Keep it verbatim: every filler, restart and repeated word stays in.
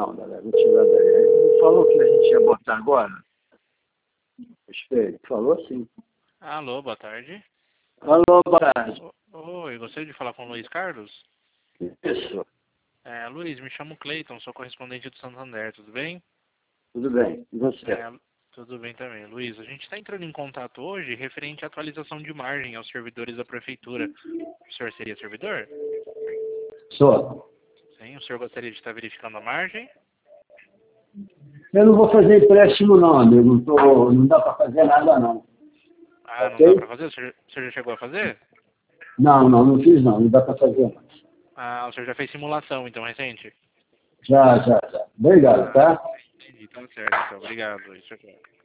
Não, galera, vou tirar daí. Ele falou que a gente ia botar agora? Espere, falou sim. Alô, boa tarde. Alô, boa tarde. O- Oi, gostaria de falar com o Luiz Carlos? Isso, É, Luiz, me chamo Cleiton, sou correspondente do Santander, tudo bem? tudo bem. E você? É, tudo bem também. Luiz, a gente está entrando em contato hoje referente à atualização de margem aos servidores da prefeitura. O senhor seria servidor? Sou. Sim, o senhor gostaria de estar verificando a margem? Eu não vou fazer empréstimo não, amigo. Não, tô, não dá para fazer nada não. Ah, não dá Ok? para fazer? O senhor, o senhor já chegou a fazer? Não, não, não fiz não. Não dá para fazer não. Ah, o senhor já fez simulação, então, recente? Já, já, já. Obrigado, Ah, tá? entendi, tá certo, então. Obrigado, Luiz. Tchau, tchau.